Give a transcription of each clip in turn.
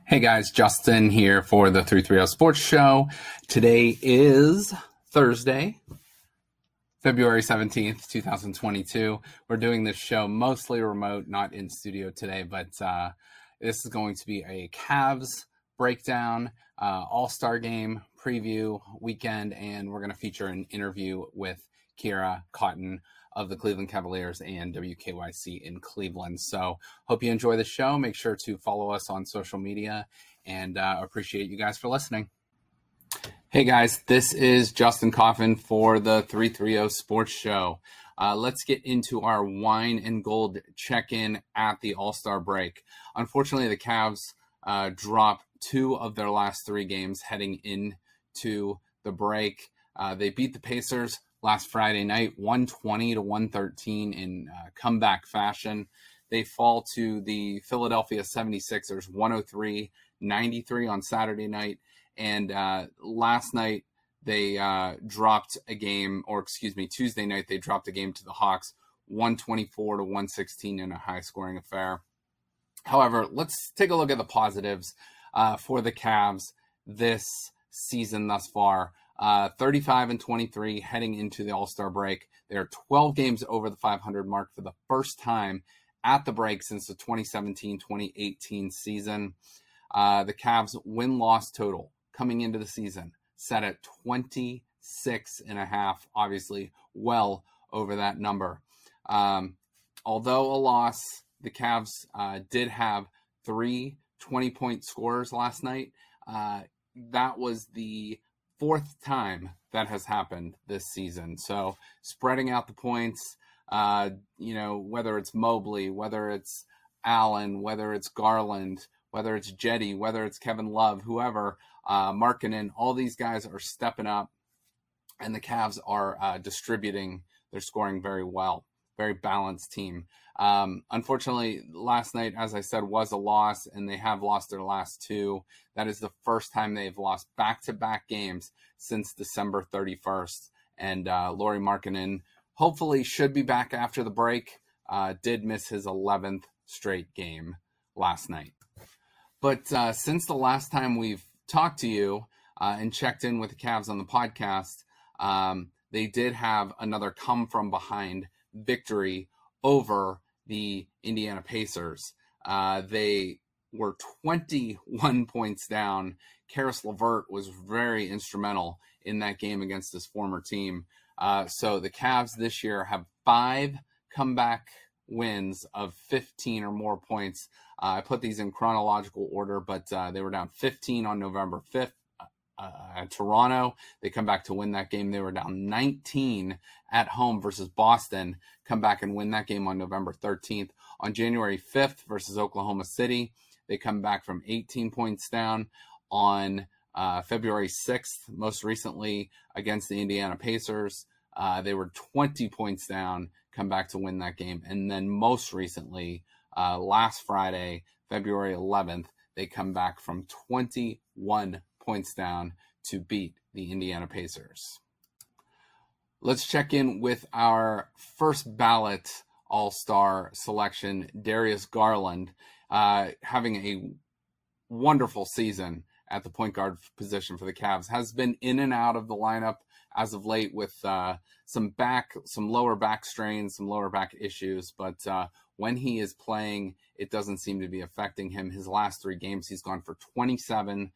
Hey guys, Justin here for the 330 Sports Show. Today is Thursday, February 17th, 2022. We're doing this show mostly remote, not in studio today, but this is going to be a Cavs breakdown, all-star game preview weekend, and we're going to feature an interview with Kira Cotton of the Cleveland Cavaliers and WKYC in Cleveland. So hope you enjoy the show. Make sure to follow us on social media, and appreciate you guys for listening. Hey guys, this is Justin Coffin for the 330 Sports Show. Let's get into our wine and gold check-in at the All-Star break. Unfortunately, the Cavs dropped 2 of their last 3 games heading into the break. They beat the Pacers last Friday night, 120-113 in comeback fashion. They fall to the Philadelphia 76ers, 103-93 on Saturday night. And last night, they dropped a game, Tuesday night, they dropped a game to the Hawks, 124-116 in a high-scoring affair. However, let's take a look at the positives for the Cavs this season thus far. 35-23 heading into the All-Star break. They are 12 games over the 500 mark for the first time at the break since the 2017-2018 season. The Cavs win-loss total coming into the season set at 26.5, obviously well over that number. Although a loss, the Cavs did have 3 20-point scorers last night. That was the 4th time that has happened this season. So spreading out the points, whether it's Mobley, whether it's Allen, whether it's Garland, whether it's Jetty, whether it's Kevin Love, whoever, Markkanen, all these guys are stepping up, and the Cavs are distributing their scoring very well. Very balanced team. Unfortunately, last night, as I said, was a loss, and they have lost their last 2. That is the first time they've lost back-to-back games since December 31st. And Lauri Markkanen hopefully should be back after the break. Did miss his 11th straight game last night. But since the last time we've talked to you and checked in with the Cavs on the podcast, they did have another come-from-behind victory over the Indiana Pacers. They were 21 points down. Karis LeVert was very instrumental in that game against his former team. So the Cavs this year have 5 comeback wins of 15 or more points. I put these in chronological order, but they were down 15 on November 5th. At Toronto, they come back to win that game. They were down 19 at home versus Boston, come back and win that game on November 13th. On January 5th versus Oklahoma City, they come back from 18 points down. On February 6th, most recently against the Indiana Pacers, they were 20 points down, come back to win that game. And then most recently, last Friday, February 11th, they come back from 21 points down to beat the Indiana Pacers. Let's check in with our first ballot All-Star selection, Darius Garland, having a wonderful season at the point guard position for the Cavs. Has been in and out of the lineup as of late with some lower back strains, some lower back issues, but when he is playing, it doesn't seem to be affecting him. His last 3 games, he's gone for 27,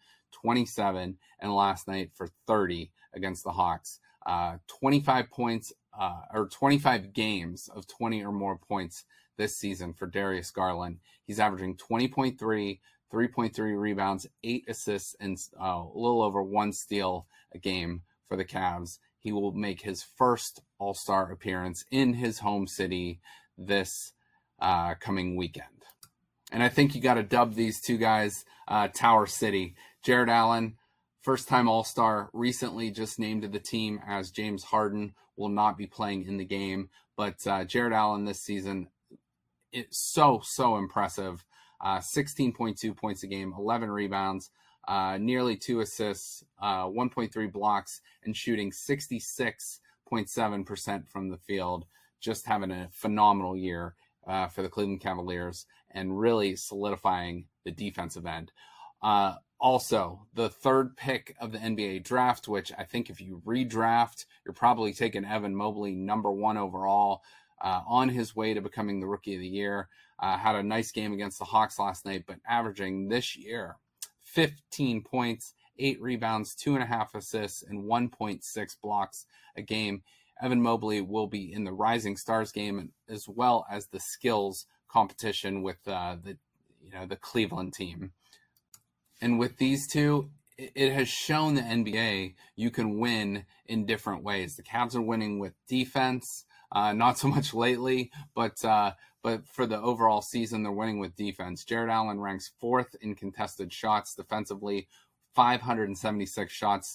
and last night for 30 against the Hawks. 25 points or 25 games of 20 or more points this season for Darius Garland. He's averaging 20.3, 3.3 rebounds, 8 assists, and a little over 1 steal a game for the Cavs. He will make his first All-Star appearance in his home city this coming weekend. And I think you got to dub these 2 guys Tower City. Jarrett Allen, first-time All-Star, recently just named to the team as James Harden will not be playing in the game. But Jarrett Allen this season, it's so impressive. 16.2 points a game, 11 rebounds, nearly 2 assists, 1.3 blocks, and shooting 66.7% from the field. Just having a phenomenal year for the Cleveland Cavaliers and really solidifying the defensive end. Also, the third pick of the NBA draft, which I think if you redraft, you're probably taking Evan Mobley #1 overall, on his way to becoming the Rookie of the Year. Had a nice game against the Hawks last night, but averaging this year 15 points, 8 rebounds, 2.5 assists, and 1.6 blocks a game. Evan Mobley will be in the Rising Stars game as well as the skills competition with the Cleveland team. And with these two, it has shown the NBA you can win in different ways. The Cavs are winning with defense, not so much lately, but for the overall season, they're winning with defense. Jarrett Allen ranks 4th in contested shots defensively, 576 shots.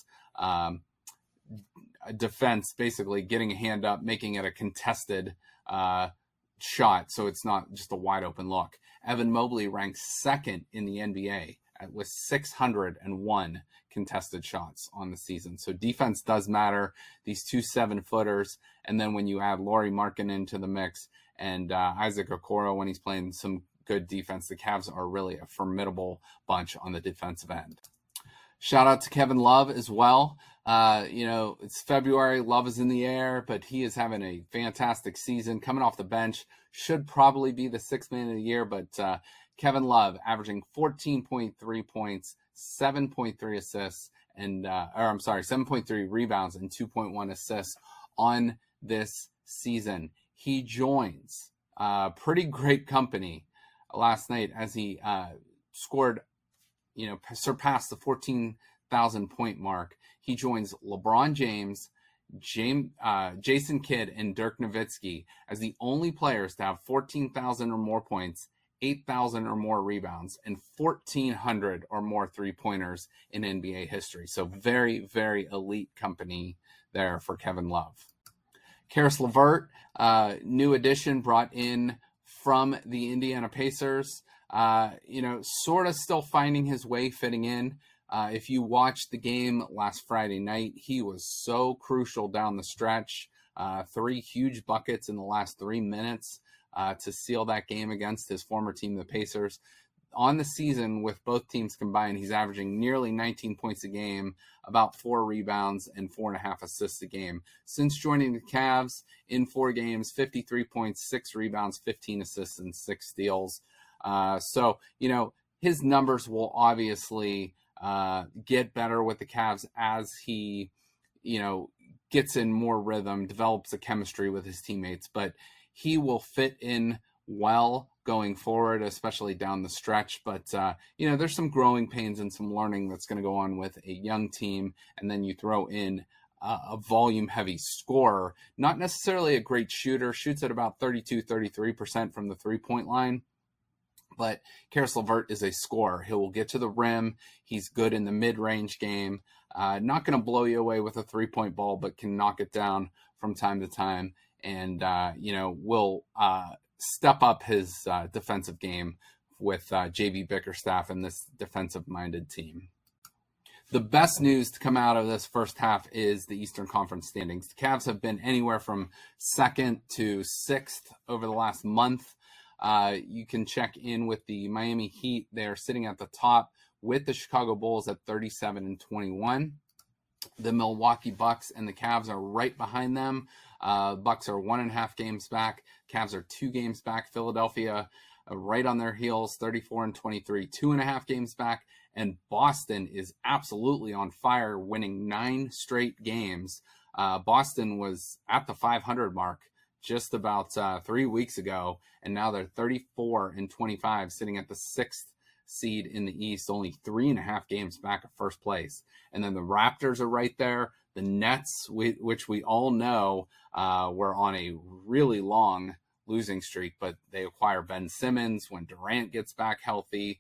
Defense, basically getting a hand up, making it a contested shot, so it's not just a wide open look. Evan Mobley ranks 2nd in the NBA with 601 contested shots on the season. So defense does matter. These 2 7-footers, and then when you add Lauri Markkanen into the mix and Isaac Okoro when he's playing some good defense, the Cavs are really a formidable bunch on the defensive end. Shout out to Kevin Love as well. It's February. Love is in the air, but he is having a fantastic season. Coming off the bench, should probably be the 6th man of the year, but Kevin Love averaging 14.3 points, 7.3 assists, and 7.3 rebounds and 2.1 assists on this season. He joins pretty great company last night as he scored, surpassed the 14,000 point mark. He joins LeBron James, Jason Kidd, and Dirk Nowitzki as the only players to have 14,000 or more points, 8,000 or more rebounds, and 1,400 or more three-pointers in NBA history. So very, very elite company there for Kevin Love. Caris LeVert, new addition brought in from the Indiana Pacers. Sort of still finding his way, fitting in. If you watched the game last Friday night, he was so crucial down the stretch. 3 huge buckets in the last 3 minutes to seal that game against his former team, the Pacers. On the season, with both teams combined, he's averaging nearly 19 points a game, about 4 rebounds, and 4.5 assists a game. Since joining the Cavs in 4 games, 53 points, 6 rebounds, 15 assists, and 6 steals. His numbers will obviously get better with the Cavs as he, gets in more rhythm, develops a chemistry with his teammates, but he will fit in well going forward, especially down the stretch. But, there's some growing pains and some learning that's going to go on with a young team. And then you throw in a volume heavy scorer, not necessarily a great shooter, shoots at about 33% from the 3-point line. But Caris LeVert is a scorer. He will get to the rim. He's good in the mid-range game. Not going to blow you away with a 3-point ball, but can knock it down from time to time. And, will step up his defensive game with J.B. Bickerstaff and this defensive-minded team. The best news to come out of this first half is the Eastern Conference standings. The Cavs have been anywhere from 2nd to 6th over the last month. You can check in with the Miami Heat. They're sitting at the top with the Chicago Bulls at 37-21. The Milwaukee Bucks and the Cavs are right behind them. Bucks are 1.5 games back. Cavs are 2 games back. Philadelphia right on their heels, 34-23, 2.5 games back. And Boston is absolutely on fire, winning 9 straight games. Boston was at the 500 mark just about 3 weeks ago, and now they're 34-25, sitting at the 6th seed in the East, only 3.5 games back of first place. And then the Raptors are right there. The Nets, which we all know were on a really long losing streak, but they acquire Ben Simmons when Durant gets back healthy.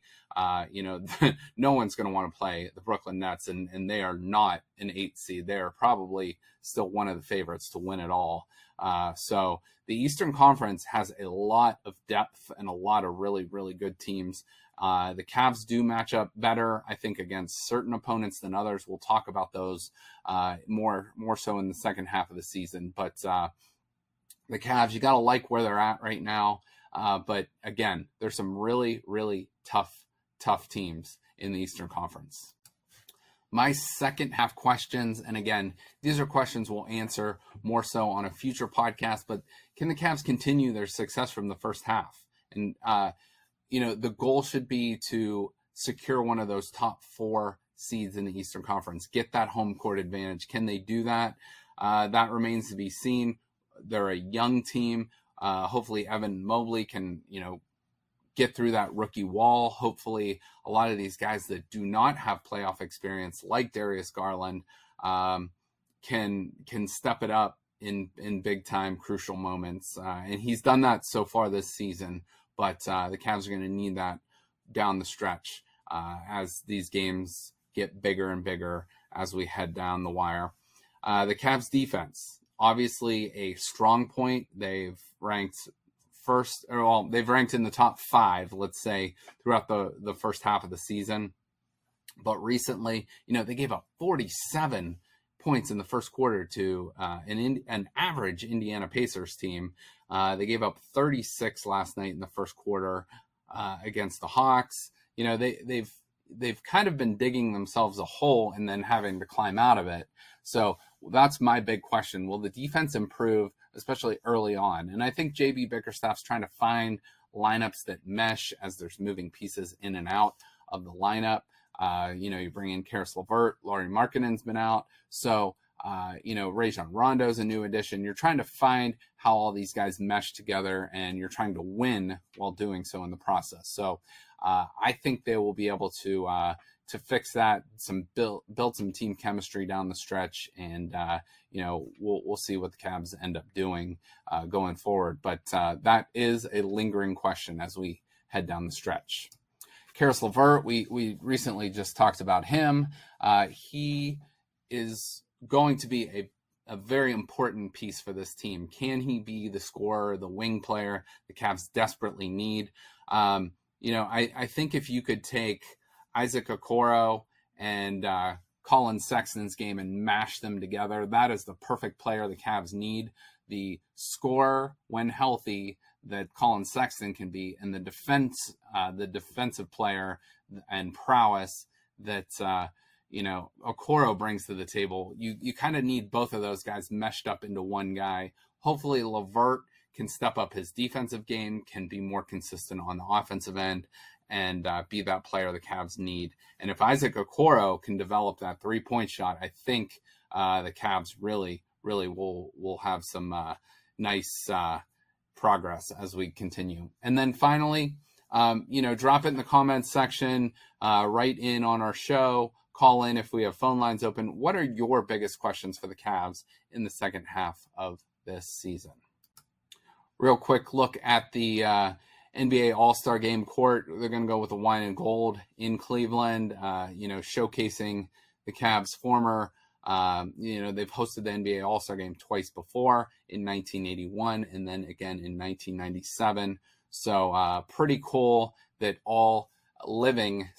No one's going to want to play the Brooklyn Nets, and they are not an 8th seed. They are probably still one of the favorites to win it all. So the Eastern Conference has a lot of depth and a lot of really, really good teams. The Cavs do match up better, I think, against certain opponents than others. We'll talk about those more so in the second half of the season. But the Cavs, you got to like where they're at right now. But again, there's some really, really tough teams in the Eastern Conference. My second half questions, and again, these are questions we'll answer more so on a future podcast, but can the Cavs continue their success from the first half? And, the goal should be to secure one of those top 4 seeds in the Eastern Conference, get that home court advantage. Can they do that? That remains to be seen. They're a young team. Hopefully Evan Mobley can, get through that rookie wall. Hopefully a lot of these guys that do not have playoff experience, like Darius Garland, can step it up in big time crucial moments. And he's done that so far this season, but the Cavs are going to need that down the stretch as these games get bigger and bigger as we head down the wire. The Cavs defense, obviously a strong point. They've ranked they've ranked in the top 5, let's say, throughout the first half of the season. But recently, they gave up 47 points in the first quarter to an average Indiana Pacers team. They gave up 36 last night in the first quarter against the Hawks. They've kind of been digging themselves a hole and then having to climb out of it. So that's my big question. Will the defense improve, especially early on? And I think JB Bickerstaff's trying to find lineups that mesh as there's moving pieces in and out of the lineup. You bring in Karis LeVert, Lauri Markkanen's been out. So, Rajon Rondo's a new addition. You're trying to find how all these guys mesh together, and you're trying to win while doing so in the process. So I think they will be able to fix that, build some team chemistry down the stretch, and we'll see what the Cavs end up doing going forward. But that is a lingering question as we head down the stretch. Karis LeVert, we recently just talked about him. He is going to be a very important piece for this team. Can he be the scorer, the wing player the Cavs desperately need? I think if you could take Isaac Okoro and Colin Sexton's game and mash them together, that is the perfect player the Cavs need. The scorer, when healthy, that Colin Sexton can be, and the defensive player and prowess that Okoro brings to the table. You kind of need both of those guys meshed up into one guy. Hopefully LeVert can step up his defensive game, can be more consistent on the offensive end, and be that player the Cavs need. And if Isaac Okoro can develop that 3-point shot, I think the Cavs really will have some nice progress as we continue. And then finally, drop it in the comments section, write in on our show, call in if we have phone lines open. What are your biggest questions for the Cavs in the second half of this season? Real quick look at the NBA All-Star Game court. They're going to go with the wine and gold in Cleveland, showcasing the Cavs' former, they've hosted the NBA All-Star Game twice before, in 1981 and then again in 1997. So pretty cool that all living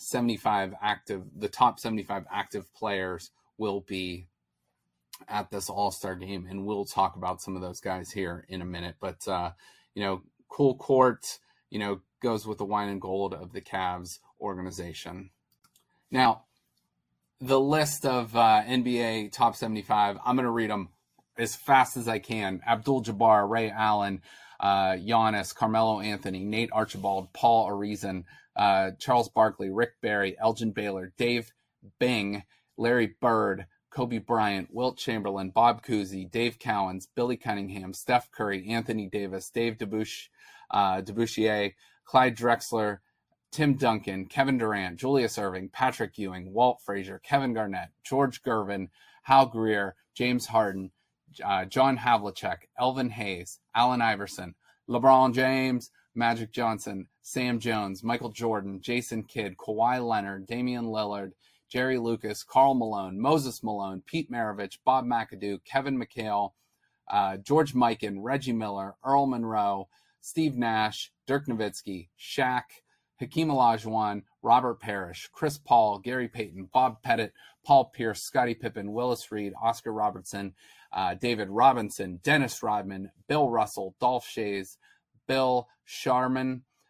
the top 75 active players will be at this All-Star Game, and we'll talk about some of those guys here in a minute. But cool court, goes with the wine and gold of the Cavs organization. Now, the list of NBA top 75, I'm going to read them as fast as I can. Abdul-Jabbar, Ray Allen, Giannis, Carmelo Anthony, Nate Archibald, Paul Arizin, Charles Barkley, Rick Barry, Elgin Baylor, Dave Bing, Larry Bird, Kobe Bryant, Wilt Chamberlain, Bob Cousy, Dave Cowens, Billy Cunningham, Steph Curry, Anthony Davis, Dave Debouchier, Clyde Drexler, Tim Duncan, Kevin Durant, Julius Erving, Patrick Ewing, Walt Frazier, Kevin Garnett, George Gervin, Hal Greer, James Harden, John Havlicek, Elvin Hayes, Allen Iverson, LeBron James, Magic Johnson, Sam Jones, Michael Jordan, Jason Kidd, Kawhi Leonard, Damian Lillard, Jerry Lucas, Karl Malone, Moses Malone, Pete Maravich, Bob McAdoo, Kevin McHale, George Mikan, Reggie Miller, Earl Monroe, Steve Nash, Dirk Nowitzki, Shaq, Hakeem Olajuwon, Robert Parrish, Chris Paul, Gary Payton, Bob Pettit, Paul Pierce, Scottie Pippen, Willis Reed, Oscar Robertson, David Robinson, Dennis Rodman, Bill Russell, Dolph Schayes, Bill Sharman,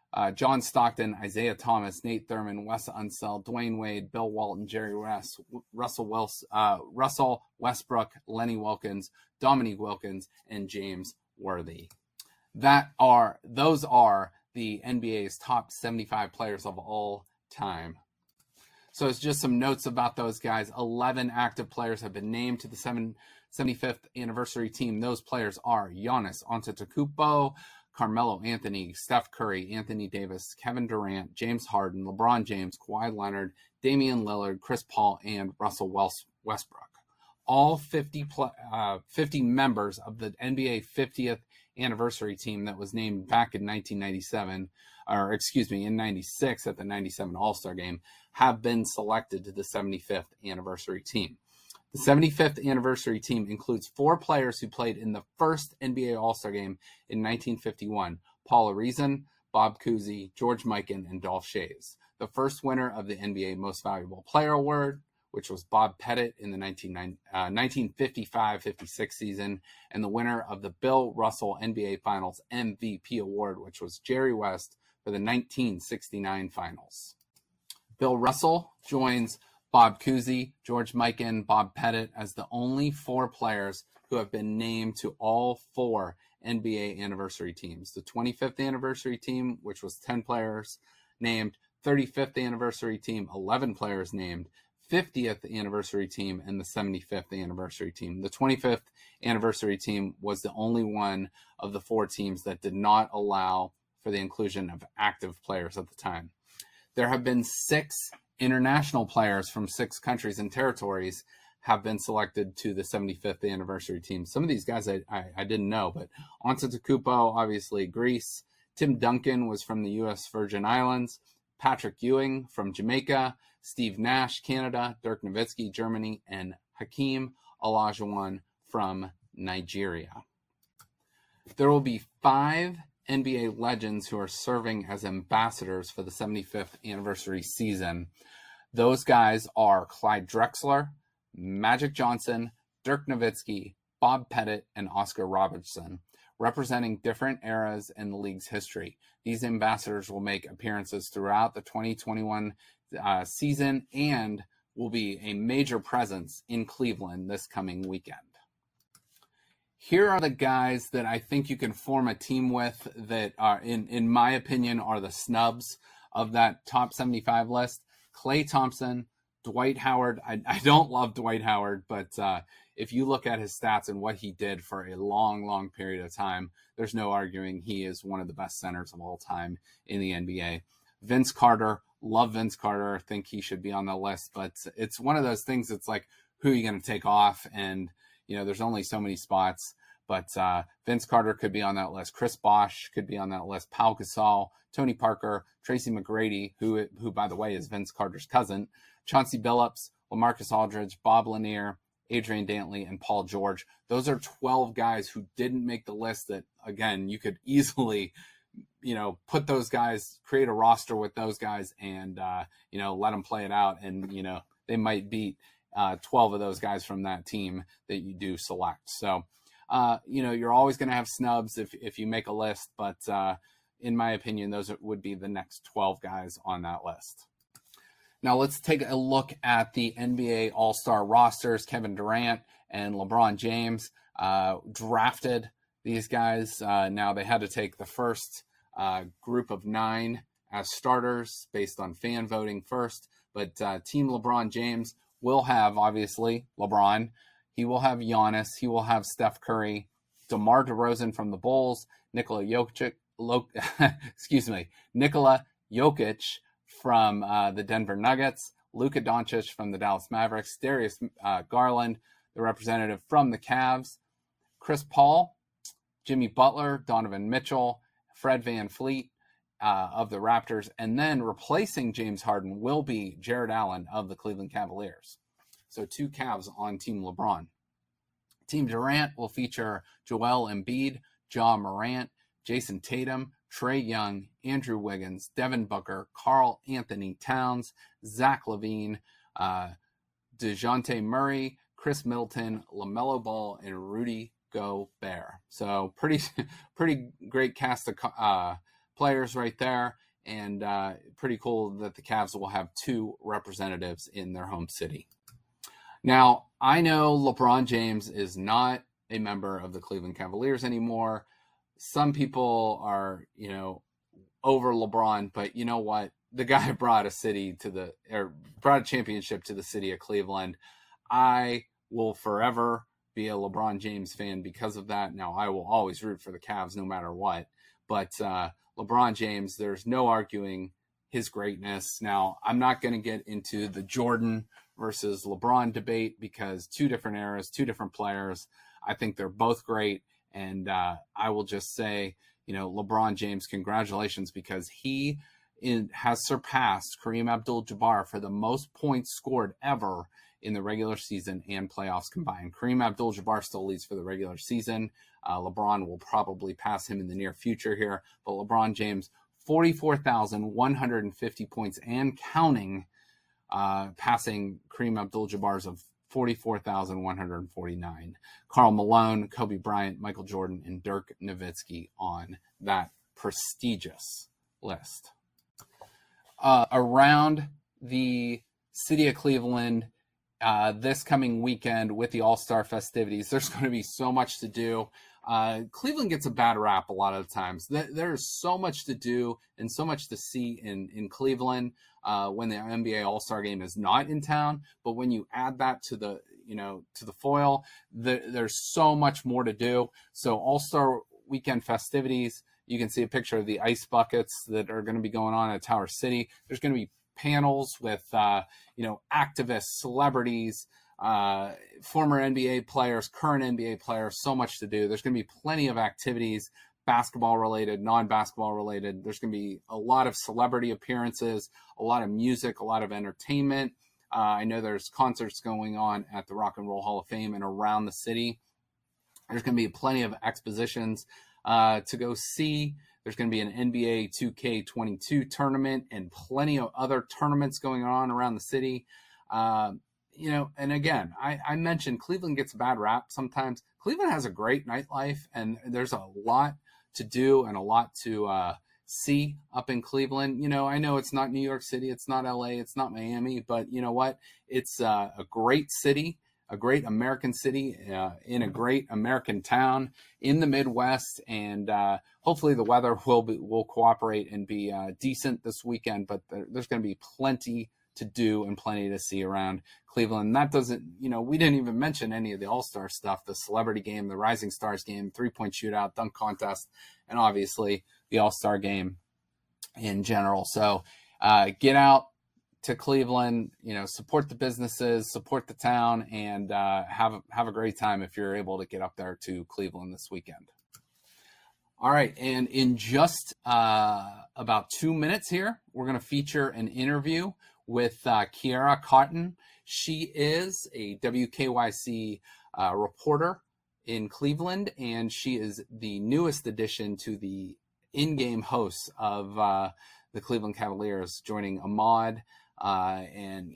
John Stockton, Isaiah Thomas, Nate Thurman, Wes Unseld, Dwayne Wade, Bill Walton, Jerry West, Russell Westbrook, Lenny Wilkens, Dominique Wilkins, and James Worthy. Those are the NBA's top 75 players of all time. So it's just some notes about those guys. 11 active players have been named to the 75th anniversary team. Those players are Giannis Antetokounmpo, Carmelo Anthony, Steph Curry, Anthony Davis, Kevin Durant, James Harden, LeBron James, Kawhi Leonard, Damian Lillard, Chris Paul, and Russell Westbrook. All 50 members of the NBA 50th anniversary team that was named back in 1997, or excuse me, in 96 at the 97 All-Star Game, have been selected to the 75th anniversary team. The 75th anniversary team includes 4 players who played in the first NBA All-Star Game in 1951, Paul Arizin, Bob Cousy, George Mikan, and Dolph Schayes. The first winner of the NBA Most Valuable Player Award, which was Bob Pettit in the 1955-56 season, and the winner of the Bill Russell NBA Finals MVP Award, which was Jerry West for the 1969 Finals. Bill Russell joins Bob Cousy, George Mikan, Bob Pettit as the only 4 players who have been named to all 4 NBA anniversary teams. The 25th anniversary team, which was 10 players named, 35th anniversary team, 11 players named, 50th anniversary team, and the 75th anniversary team. The 25th anniversary team was the only one of the 4 teams that did not allow for the inclusion of active players at the time. There have been 6 international players from 6 countries and territories have been selected to the 75th anniversary team. Some of these guys I didn't know, but Antetokounmpo, obviously Greece. Tim Duncan was from the U.S. Virgin Islands. Patrick Ewing from Jamaica. Steve Nash, Canada. Dirk Nowitzki, Germany. And Hakeem Olajuwon from Nigeria. There will be 5 NBA legends who are serving as ambassadors for the 75th anniversary season. Those guys are Clyde Drexler, Magic Johnson, Dirk Nowitzki, Bob Pettit, and Oscar Robertson, representing different eras in the league's history. These ambassadors will make appearances throughout the 2021 season and will be a major presence in Cleveland this coming weekend. Here are the guys that I think you can form a team with that are, in my opinion, are the snubs of that top 75 list. Klay Thompson, Dwight Howard. I don't love Dwight Howard, but if you look at his stats and what he did for a long, long period of time, there's no arguing he is one of the best centers of all time in the NBA. Vince Carter, love Vince Carter. Think he should be on the list, but it's one of those things that's like, who are you going to take off? And, there's only so many spots, but Vince Carter could be on that list. Chris Bosh could be on that list. Pau Gasol, Tony Parker, Tracy McGrady, who by the way is Vince Carter's cousin, Chauncey Billups, LaMarcus Aldridge, Bob Lanier, Adrian Dantley, and Paul George. Those are 12 guys who didn't make the list that, again, you could easily, put those guys, create a roster with those guys and, let them play it out. And, they might beat 12 of those guys from that team that you do select. So, you're always going to have snubs if you make a list, but in my opinion, those would be the next 12 guys on that list. Now let's take a look at the NBA All-Star rosters. Kevin Durant and LeBron James drafted these guys. Now they had to take the first group of 9 as starters based on fan voting first, but Team LeBron James will have, obviously, LeBron. He will have Giannis. He will have Steph Curry, DeMar DeRozan from the Bulls, Nikola Jokic from the Denver Nuggets, Luka Doncic from the Dallas Mavericks, Darius Garland, the representative from the Cavs, Chris Paul, Jimmy Butler, Donovan Mitchell, Fred VanVleet of the Raptors, and then replacing James Harden will be Jared Allen of the Cleveland Cavaliers. So 2 Cavs on Team LeBron. Team Durant will feature Joel Embiid, Ja Morant, Jason Tatum, Trae Young, Andrew Wiggins, Devin Booker, Karl Anthony Towns, Zach LaVine, DeJounte Murray, Chris Middleton, LaMelo Ball, and Rudy Gobert. So pretty great cast of players right there. And pretty cool that the Cavs will have 2 representatives in their home city. Now, I know LeBron James is not a member of the Cleveland Cavaliers anymore. Some people are, over LeBron, but you know what? The guy brought a championship to the city of Cleveland. I will forever be a LeBron James fan because of that. Now, I will always root for the Cavs no matter what, but LeBron James, there's no arguing his greatness. Now, I'm not going to get into the Jordan versus LeBron debate because 2 different eras, 2 different players. I think they're both great. And I will just say, LeBron James, congratulations, because he has surpassed Kareem Abdul-Jabbar for the most points scored ever in the regular season and playoffs combined. Kareem Abdul-Jabbar still leads for the regular season. LeBron will probably pass him in the near future here, but LeBron James, 44,150 points and counting, passing Kareem Abdul-Jabbar's of 44,149. Karl Malone, Kobe Bryant, Michael Jordan, and Dirk Nowitzki on that prestigious list. Around the city of Cleveland, this coming weekend with the All-Star festivities, there's going to be so much to do. Cleveland gets a bad rap a lot of the times. There's so much to do and so much to see in Cleveland when the NBA All-Star Game is not in town. But when you add that to the foil, there's so much more to do. So All-Star weekend festivities, you can see a picture of the ice buckets that are going to be going on at Tower City. There's going to be panels with activists, celebrities, former NBA players, current NBA players, so much to do. There's going to be plenty of activities, basketball related, non-basketball related. There's going to be a lot of celebrity appearances, a lot of music, a lot of entertainment. I know there's concerts going on at the Rock and Roll Hall of Fame and around the city. There's going to be plenty of expositions to go see. There's going to be an NBA 2K22 tournament and plenty of other tournaments going on around the city. And again, I mentioned Cleveland gets a bad rap sometimes. Cleveland has a great nightlife, and there's a lot to do and a lot to see up in Cleveland. I know it's not New York City, it's not LA, it's not Miami, but you know what? It's a great city, a great American city in a great American town in the Midwest, and hopefully the weather will cooperate and be decent this weekend. But there's going to be plenty to do and plenty to see around Cleveland. That doesn't, we didn't even mention any of the All-Star stuff, the celebrity game, the Rising Stars game, 3-point shootout, dunk contest, and obviously the All-Star game in general. So get out to Cleveland, support the businesses, support the town, and have a great time if you're able to get up there to Cleveland this weekend. All right, and in just about 2 minutes here, we're going to feature an interview with Kiera Cotton. She is a WKYC reporter in Cleveland, and she is the newest addition to the in-game hosts of the Cleveland Cavaliers, joining Ahmad. And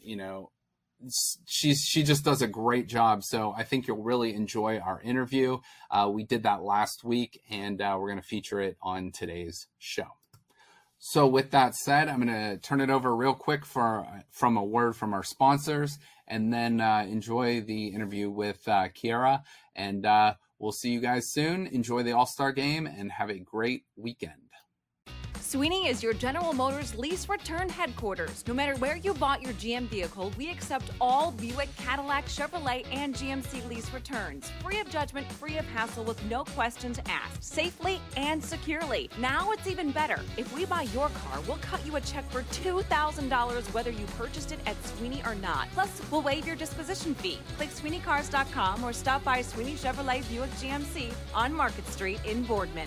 she just does a great job. So I think you'll really enjoy our interview. We did that last week, and we're going to feature it on today's show. So with that said, I'm going to turn it over real quick from a word from our sponsors, and then enjoy the interview with Kiera. And we'll see you guys soon. Enjoy the All-Star game and have a great weekend. Sweeney is your General Motors lease return headquarters. No matter where you bought your GM vehicle, we accept all Buick, Cadillac, Chevrolet, and GMC lease returns. Free of judgment, free of hassle, with no questions asked. Safely and securely. Now it's even better. If we buy your car, we'll cut you a check for $2,000 whether you purchased it at Sweeney or not. Plus, we'll waive your disposition fee. Click SweeneyCars.com or stop by Sweeney Chevrolet Buick GMC on Market Street in Boardman.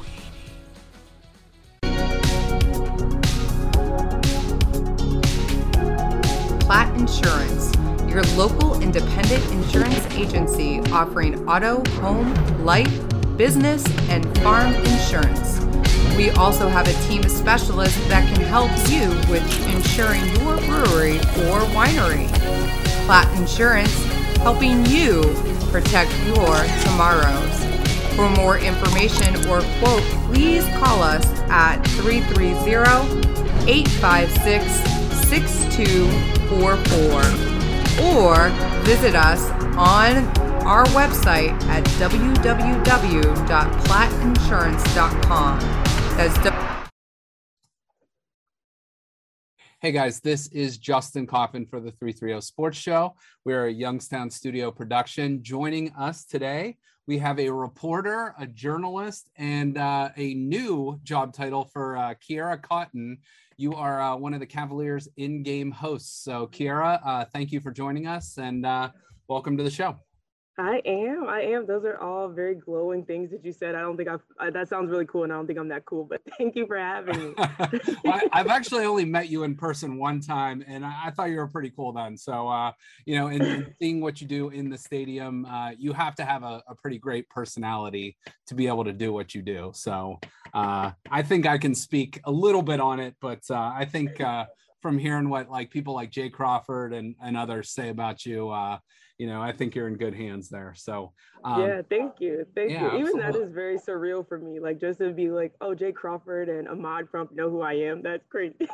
Platt Insurance, your local independent insurance agency offering auto, home, life, business, and farm insurance. We also have a team of specialists that can help you with insuring your brewery or winery. Platt Insurance, helping you protect your tomorrows. For more information or quote, please call us at 330-856-6244 or visit us on our website at www.platteinsurance.com. Hey guys, this is Justin Coffin for the 330 Sports Show. We're a Youngstown studio production. Joining us today, we have a reporter, a journalist, and a new job title for Kiera Cotton. You are one of the Cavaliers in-game hosts. So Kiera, thank you for joining us and welcome to the show. I am. Those are all very glowing things that you said. I don't think that sounds really cool, and I don't think I'm that cool, but thank you for having me. Well, I've actually only met you in person one time, and I thought you were pretty cool then. So, and seeing what you do in the stadium, you have to have a pretty great personality to be able to do what you do. So I think I can speak a little bit on it, but I think from hearing what people like Jay Crawford and others say about you, I think you're in good hands there. So yeah, thank you. Thank you. Even absolutely. that is very surreal for me. Like just to be like, oh, Jay Crawford and Ahmad Crump know who I am. That's crazy.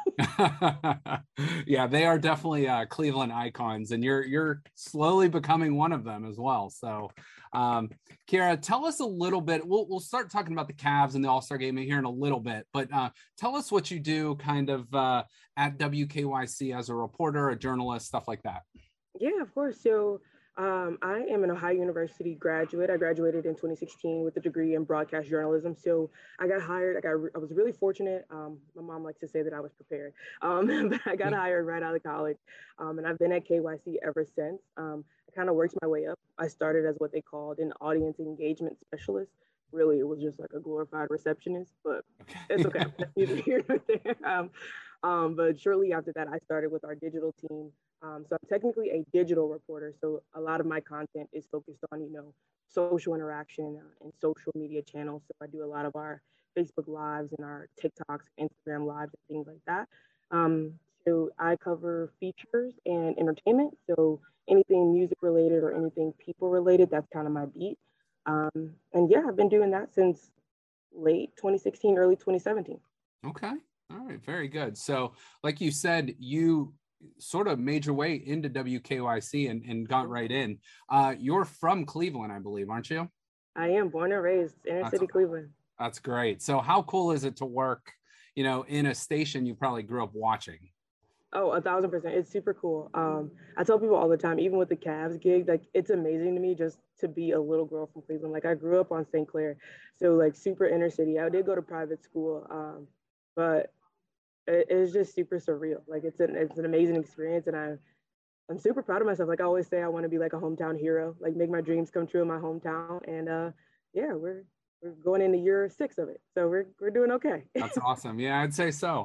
Yeah, they are definitely Cleveland icons, and you're slowly becoming one of them as well. So Kiera, tell us a little bit. We'll start talking about the Cavs and the All-Star game here in a little bit, but tell us what you do kind of at WKYC as a reporter, a journalist, stuff like that. Yeah, of course. So I am an Ohio University graduate. I graduated in 2016 with a degree in broadcast journalism. So I got hired. I was really fortunate. My mom likes to say that I was prepared, but I got hired right out of college. And I've been at KYC ever since. I kind of worked my way up. I started as what they called an audience engagement specialist. Really, it was just like a glorified receptionist, but it's okay. Neither here nor there. But shortly after that, I started with our digital team. So I'm technically a digital reporter. So a lot of my content is focused on, social interaction and social media channels. So I do a lot of our Facebook Lives and our TikToks, Instagram Lives, and things like that. So I cover features and entertainment. So anything music related or anything people related, that's kind of my beat. And yeah, I've been doing that since late 2016, early 2017. Okay. All right. Very good. So like you said, you sort of made your way into WKYC and got right in. You're from Cleveland, I believe, aren't you? I am born and raised inner city Cleveland. That's great. So how cool is it to work, in a station you probably grew up watching? Oh, 1,000%. It's super cool. I tell people all the time, even with the Cavs gig, like it's amazing to me just to be a little girl from Cleveland. Like I grew up on St. Clair, so like super inner city. I did go to private school, but it's just super surreal. Like it's an amazing experience, and I'm super proud of myself. Like I always say, I want to be like a hometown hero, like make my dreams come true in my hometown. And yeah, we're going into year 6 of it, so we're doing okay. That's awesome. Yeah, I'd say so.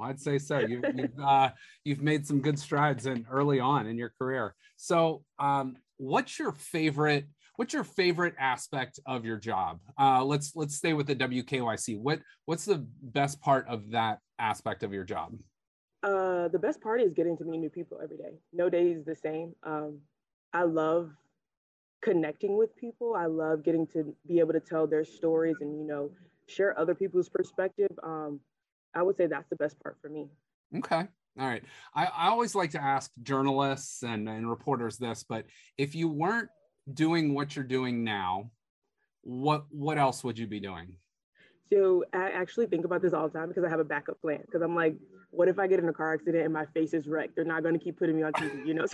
You've made some good strides early on in your career. So what's your favorite aspect of your job? Let's stay with the WKYC. What's the best part of that aspect of your job? The best part is getting to meet new people every day. No day is the same. I love connecting with people. I love getting to be able to tell their stories and, share other people's perspective. I would say that's the best part for me. Okay. All right. I always like to ask journalists and reporters this, but if you weren't doing what you're doing now, what else would you be doing? So I actually think about this all the time because I have a backup plan. Because I'm like, what if I get in a car accident and my face is wrecked? They're not going to keep putting me on TV,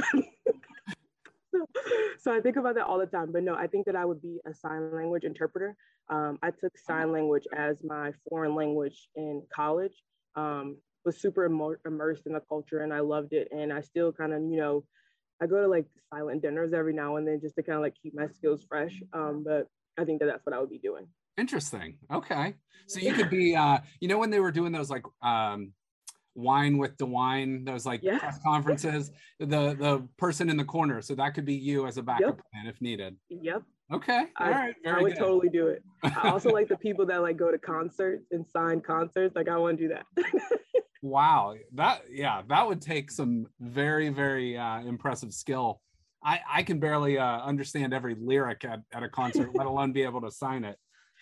So I think about that all the time. But no, I think that I would be a sign language interpreter. I took sign language as my foreign language in college. Was super immersed in the culture, and I loved it. And I still kind of, I go to like silent dinners every now and then just to kind of like keep my skills fresh. But I think that that's what I would be doing. Interesting. Okay. So you could be, when they were doing those like Wine with DeWine, those like press conferences, the person in the corner. So that could be you as a backup plan if needed. Yep. Okay. All right. I would totally do it. I also like the people that like go to concerts and sign concerts. Like I want to do that. Wow. That would take some very, very impressive skill. I can barely understand every lyric at a concert, let alone be able to sign it.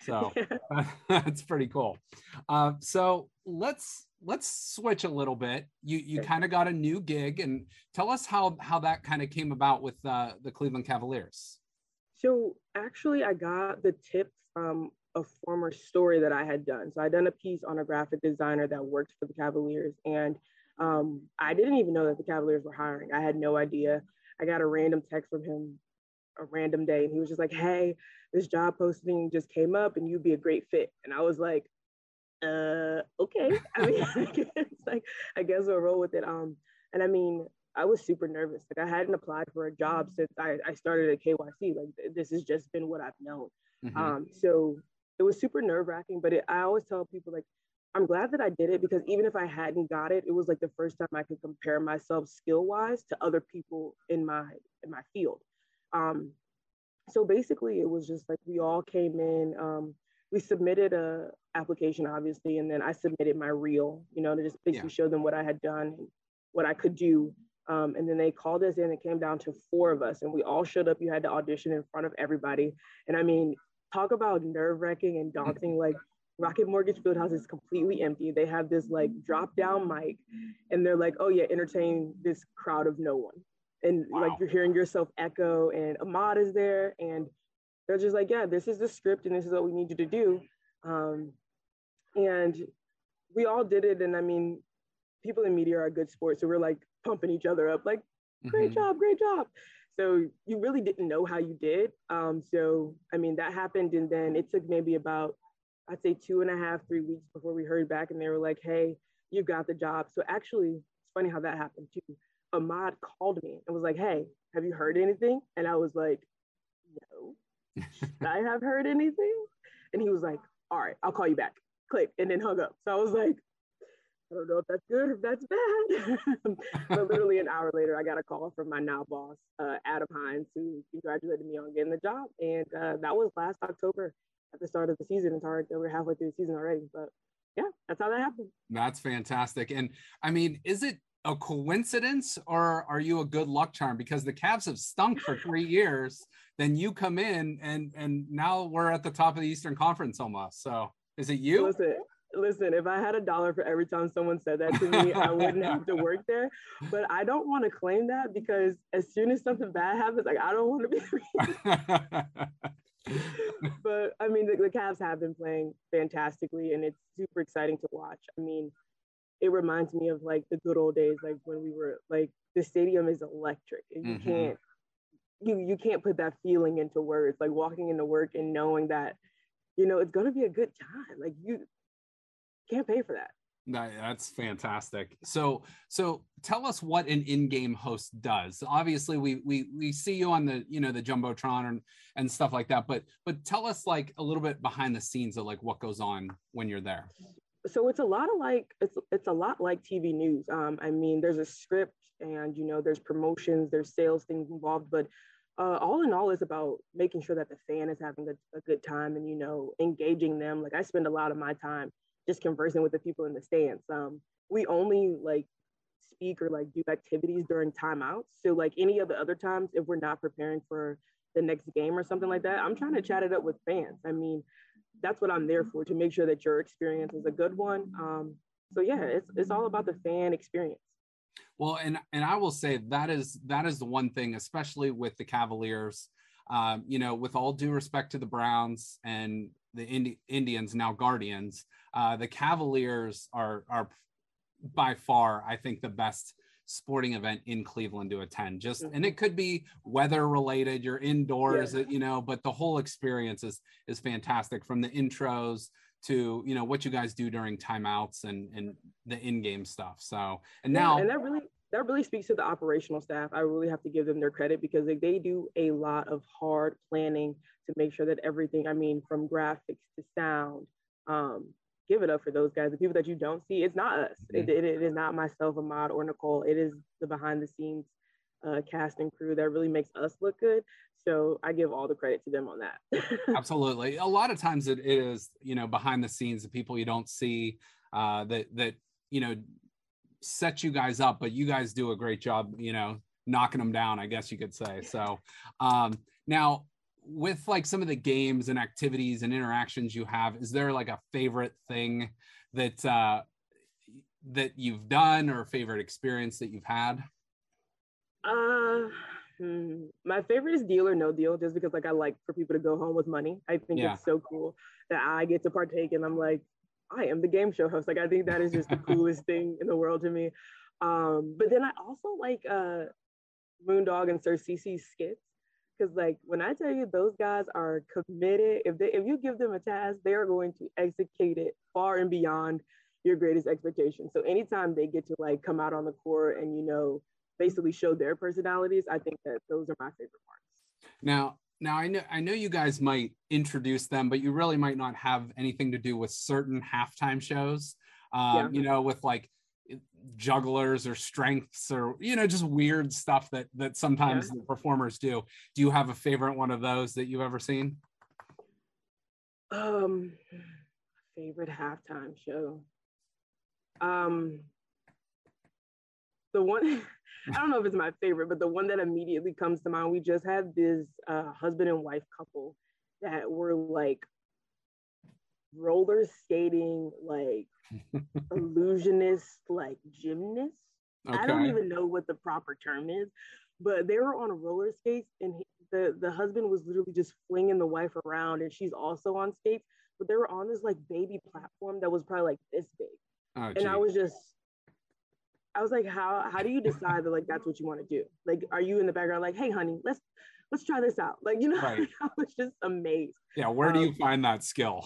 So that's pretty cool. So let's switch a little bit. You kind of got a new gig, and tell us how that kind of came about with the Cleveland Cavaliers. So actually, I got the tip from a former story that I had done. So I'd done a piece on a graphic designer that worked for the Cavaliers, and I didn't even know that the Cavaliers were hiring. I had no idea. I got a random text from him a random day, and he was just like, "Hey, this job posting just came up and you'd be a great fit." And I was like, okay. I mean, I guess we'll roll with it. And I mean, I was super nervous. Like I hadn't applied for a job since I started at KYC. Like this has just been what I've known. So it was super nerve wracking, but I always tell people like, I'm glad that I did it because even if I hadn't got it, it was like the first time I could compare myself skill wise to other people in my field. So basically it was just like, we all came in, we submitted a application obviously, and then I submitted my reel, to just basically show them what I had done and what I could do. And then they called us in. It came down to 4 of us and we all showed up. You had to audition in front of everybody. And I mean, talk about nerve wracking and daunting. Like Rocket Mortgage Fieldhouse is completely empty. They have this like drop down mic and they're like, oh yeah, entertain this crowd of no one. And like you're hearing yourself echo, and Ahmad is there, and they're just like, yeah, this is the script and this is what we need you to do. And we all did it. And I mean, people in media are a good sport. So we're like pumping each other up, like, great job, great job. So you really didn't know how you did. So, I mean, that happened. And then it took maybe about, I'd say 2.5, 3 weeks before we heard back. And they were like, hey, you got the job. So actually, it's funny how that happened too. Ahmad called me and was like, hey, have you heard anything? And I was like, no, should I have heard anything? And he was like, all right, I'll call you back. Click, and then hung up. So I was like, I don't know if that's good or if that's bad. But literally an hour later, I got a call from my now boss, Adam Hines, who congratulated me on getting the job. And that was last October at the start of the season. It's hard that we're halfway through the season already, but yeah, that's how that happened. That's fantastic. And I mean, is it a coincidence or are you a good luck charm? Because the Cavs have stunk for 3 years, then you come in and now we're at the top of the Eastern Conference almost. So is it you? Listen, if I had $1 for every time someone said that to me, I wouldn't have to work there. But I don't want to claim that because as soon as something bad happens, like I don't want to be But I mean, the Cavs have been playing fantastically and it's super exciting to watch. I mean, it reminds me of like the good old days, like when we were like, the stadium is electric and you can't put that feeling into words, like walking into work and knowing that, it's going to be a good time. Like you can't pay for that. That's fantastic. So tell us what an in-game host does. Obviously we see you on the, the Jumbotron and stuff like that, but tell us like a little bit behind the scenes of like what goes on when you're there. So it's a lot like TV news. I mean, there's a script and, there's promotions, there's sales things involved, but all in all, it's about making sure that the fan is having a good time and, engaging them. Like I spend a lot of my time just conversing with the people in the stands. We only like speak or like do activities during timeouts. So like any of the other times, if we're not preparing for the next game or something like that, I'm trying to chat it up with fans. I mean, that's what I'm there for, to make sure that your experience is a good one. So yeah, it's all about the fan experience. Well, and I will say that is the one thing, especially with the Cavaliers, with all due respect to the Browns and the Indians, now Guardians, the Cavaliers are by far, I think, the best sporting event in Cleveland to attend. And it could be weather related, you're indoors, but the whole experience is fantastic, from the intros to what you guys do during timeouts and the in-game stuff. So and that really speaks to the operational staff. I really have to give them their credit because they do a lot of hard planning to make sure that everything, I mean, from graphics to sound, give it up for those guys. The people that you don't see, it's not us. It is not myself, Ahmad, or Nicole. It is the behind the scenes cast and crew that really makes us look good. So I give all the credit to them on that. Absolutely. A lot of times it is, behind the scenes, the people you don't see that set you guys up, but you guys do a great job, knocking them down, I guess you could say. So now with like some of the games and activities and interactions you have, is there like a favorite thing that that you've done or favorite experience that you've had? My favorite is Deal or No Deal, just because like I like for people to go home with money. I think it's so cool that I get to partake, and I'm like, I am the game show host. Like I think that is just the coolest thing in the world to me. But then I also like Moondog and Sir Cece's skits, because like when I tell you those guys are committed, if you give them a task, they are going to execute it far and beyond your greatest expectations. So anytime they get to like come out on the court and basically show their personalities, I think that those are my favorite parts. Now I know you guys might introduce them, but you really might not have anything to do with certain halftime shows. With like jugglers or strengths or just weird stuff that sometimes the performers do. Do you have a favorite one of those that you've ever seen? Favorite halftime show. The one I don't know if it's my favorite, but the one that immediately comes to mind, we just had this husband and wife couple that were like roller skating, like illusionists, like gymnasts. Okay. I don't even know what the proper term is, but they were on roller skates, and the husband was literally just flinging the wife around, and she's also on skates, but they were on this like baby platform that was probably like this big. Oh, and I was like, how do you decide that like that's what you want to do? Like, are you in the background like, hey honey, let's try this out? Like, right. I was just amazed. Yeah, where do you find that skill?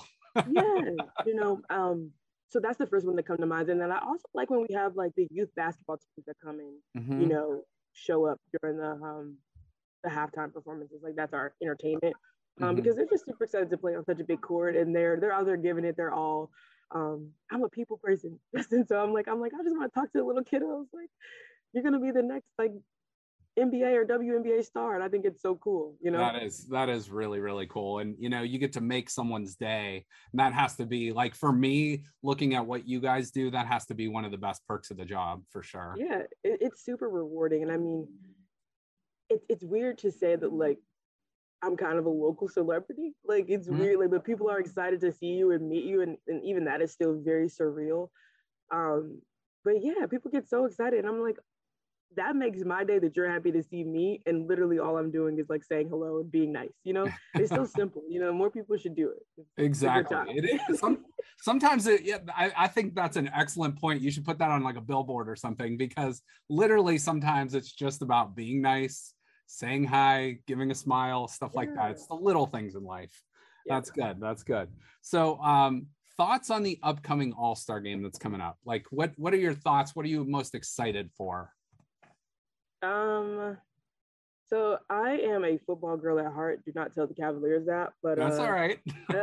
So that's the first one that come to mind. And then I also like when we have like the youth basketball teams that come in, show up during the halftime performances. Like that's our entertainment. Because they're just super excited to play on such a big court, and they're out there giving it their all. I'm a people person, and so I'm like, I just want to talk to the little kiddos. Like, you're gonna be the next like NBA or WNBA star, and I think it's so cool. That is really, really cool, and you get to make someone's day, and that has to be like, for me, looking at what you guys do, that has to be one of the best perks of the job for sure. Yeah, it's super rewarding, and I mean, it's weird to say that like I'm kind of a local celebrity. Like it's weird, like, but people are excited to see you and meet you, and even that is still very surreal. But yeah, people get so excited, and I'm like, that makes my day that you're happy to see me, and literally all I'm doing is like saying hello and being nice. It's so simple. More people should do it. Exactly. It is. Sometimes I think that's an excellent point. You should put that on like a billboard or something, because literally sometimes it's just about being nice, saying hi, giving a smile, stuff like that. It's the little things in life. That's good. So thoughts on the upcoming All-Star game that's coming up? Like what are your thoughts? What are you most excited for? So I am a football girl at heart. Do not tell the Cavaliers that, but that's all right.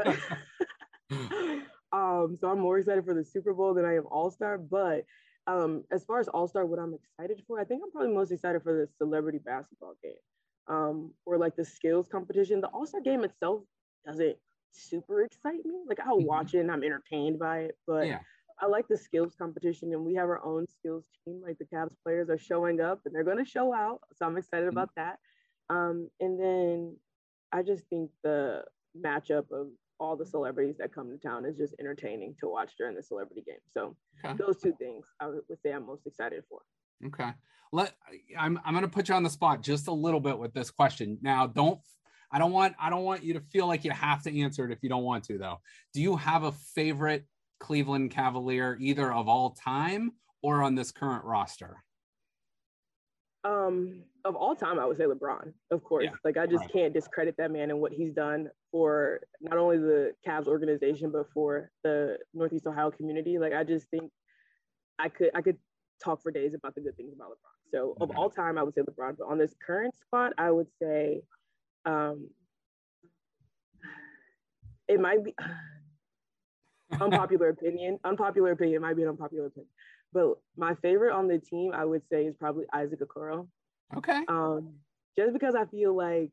So I'm more excited for the Super Bowl than I am All-Star, but as far as All-Star, what I'm excited for, I think I'm probably most excited for the celebrity basketball game, or like the skills competition. The All-Star game itself doesn't super excite me. Like I'll watch it and I'm entertained by it, but I like the skills competition, and we have our own skills team. Like the Cavs players are showing up and they're going to show out, so I'm excited about that. And then I just think the matchup of all the celebrities that come to town is just entertaining to watch during the celebrity game. So those two things I would say I'm most excited for. Okay. I'm going to put you on the spot just a little bit with this question. Now, I don't want you to feel like you have to answer it if you don't want to, though. Do you have a favorite Cleveland Cavalier, either of all time or on this current roster? Of all time, I would say LeBron, of course. Like I just can't discredit that man and what he's done for not only the Cavs organization, but for the Northeast Ohio community. Like I just think I could talk for days about the good things about LeBron. So of all time, I would say LeBron. But on this current spot, I would say it might be unpopular opinion might be an unpopular opinion. But my favorite on the team, I would say, is probably Isaac Okoro. Okay. Just because I feel like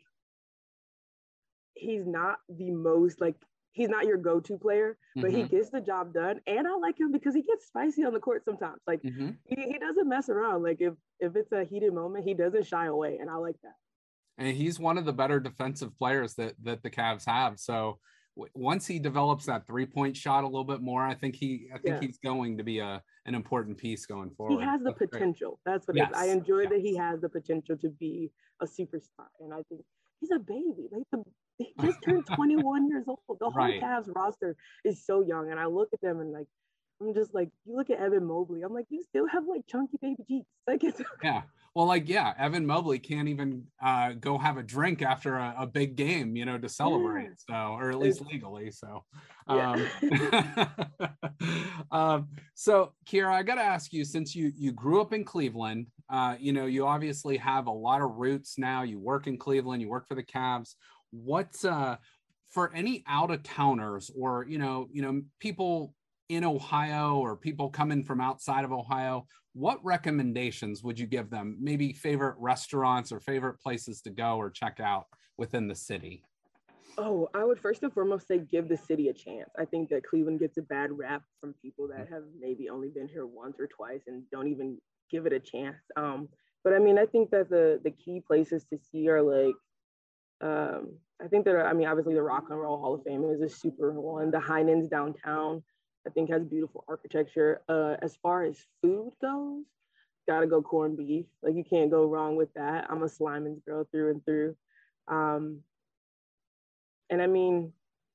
he's not the most, like, he's not your go-to player, but he gets the job done. And I like him because he gets spicy on the court sometimes. Like, he doesn't mess around. Like, if it's a heated moment, he doesn't shy away. And I like that. And he's one of the better defensive players that the Cavs have. So once he develops that 3-point shot a little bit more, I think he's going to be an important piece going forward. He has the potential. That's what it is. I enjoy that he has the potential to be a superstar. And I think he's a baby. Like he just turned 21 years old. The whole Cavs roster is so young. And I look at them and like, I'm just like, you look at Evan Mobley, I'm like, you still have like chunky baby cheeks. Like it's yeah. Well, like, yeah, Evan Mobley can't even go have a drink after a big game, to celebrate. So, or at least legally. So, so Kira, I got to ask you, since you grew up in Cleveland, you obviously have a lot of roots now. You work in Cleveland, you work for the Cavs. What's for any out of towners or, people in Ohio or people coming from outside of Ohio, what recommendations would you give them? Maybe favorite restaurants or favorite places to go or check out within the city? Oh, I would first and foremost say give the city a chance. I think that Cleveland gets a bad rap from people that have maybe only been here once or twice and don't even give it a chance. But I mean, I think that the key places to see are like, I think that, obviously the Rock and Roll Hall of Fame is a super one. The Heinen's downtown, I think, has beautiful architecture. As far as food goes, gotta go corned beef. Like you can't go wrong with that. I'm a Slyman's girl through and through. And I mean,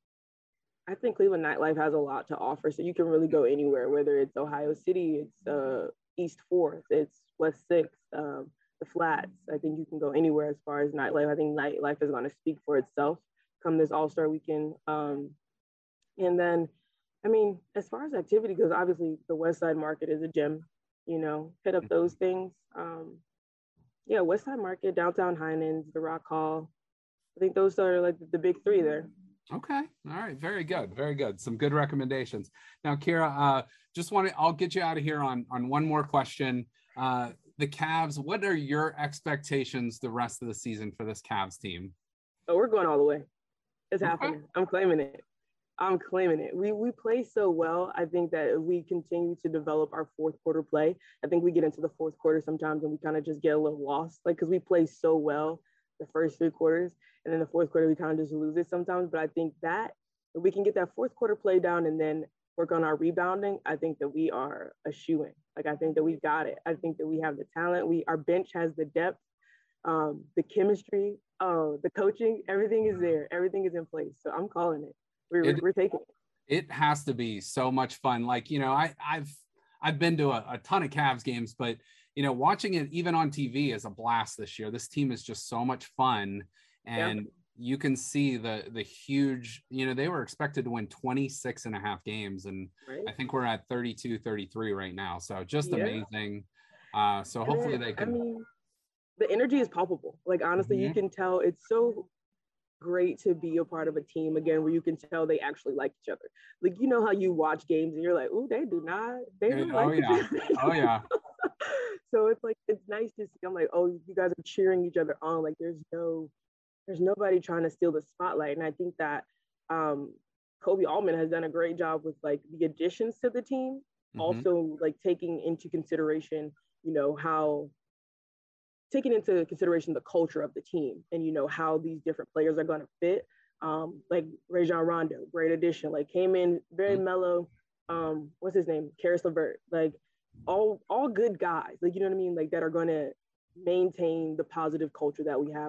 I think Cleveland nightlife has a lot to offer. So you can really go anywhere, whether it's Ohio City, it's East 4th, it's West 6th, the Flats. I think you can go anywhere as far as nightlife. I think nightlife is going to speak for itself come this All-Star weekend. And then, I mean, as far as activity goes, obviously the West Side Market is a gem, hit up those things. Yeah, West Side Market, downtown Heinen's, the Rock Hall. I think those are like the big three there. Okay. All right. Very good. Very good. Some good recommendations. Now, Kira, I'll get you out of here on one more question. The Cavs, what are your expectations the rest of the season for this Cavs team? Oh, we're going all the way. It's happening. I'm claiming it. We play so well. I think that if we continue to develop our fourth quarter play, I think we get into the fourth quarter sometimes and we kind of just get a little lost, like, because we play so well the first 3 quarters, and then the fourth quarter we kind of just lose it sometimes. But I think that if we can get that fourth quarter play down and then work on our rebounding, I think that we are a shoo-in. Like, I think that we got it. I think that we have the talent. Our bench has the depth, the chemistry, the coaching, everything is there. Everything is in place. So I'm calling it. We're taking it. It has to be so much fun. Like, I've been to a ton of Cavs games, but watching it even on TV is a blast this year. This team is just so much fun, and you can see the huge, they were expected to win 26 and a half games, and I think we're at 32, 33 right now. So just amazing. So hopefully they can. I mean, the energy is palpable. Like, honestly, you can tell it's so great to be a part of a team again where you can tell they actually like each other. Like, how you watch games and you're like, oh, they don't like each other. Oh yeah. So it's like, it's nice to see. I'm like, oh, you guys are cheering each other on. Like, there's nobody trying to steal the spotlight. And I think that Kobe Altman has done a great job with like the additions to the team, also like taking into consideration the culture of the team and how these different players are going to fit. Like Rajon Rondo, great addition, like came in very mellow. What's his name? Karis LeVert, like all good guys, like, you know what I mean, like that are going to maintain the positive culture that we have.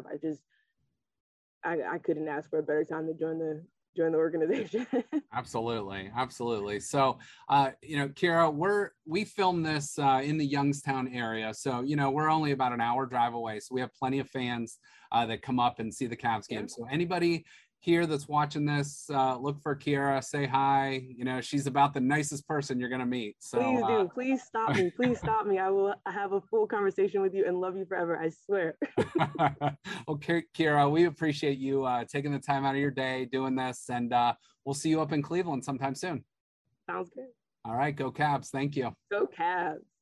I couldn't ask for a better time to join the organization. Absolutely. So, Kira, we filmed this in the Youngstown area. So, we're only about an hour drive away. So we have plenty of fans that come up and see the Cavs game. So anybody here that's watching this, look for Kira, say hi. She's about the nicest person you're going to meet. So please do. Please stop me. Please stop me. I will have a full conversation with you and love you forever. I swear. Well, Kira, we appreciate you taking the time out of your day doing this, and we'll see you up in Cleveland sometime soon. Sounds good. All right. Go Cavs. Thank you. Go Cavs.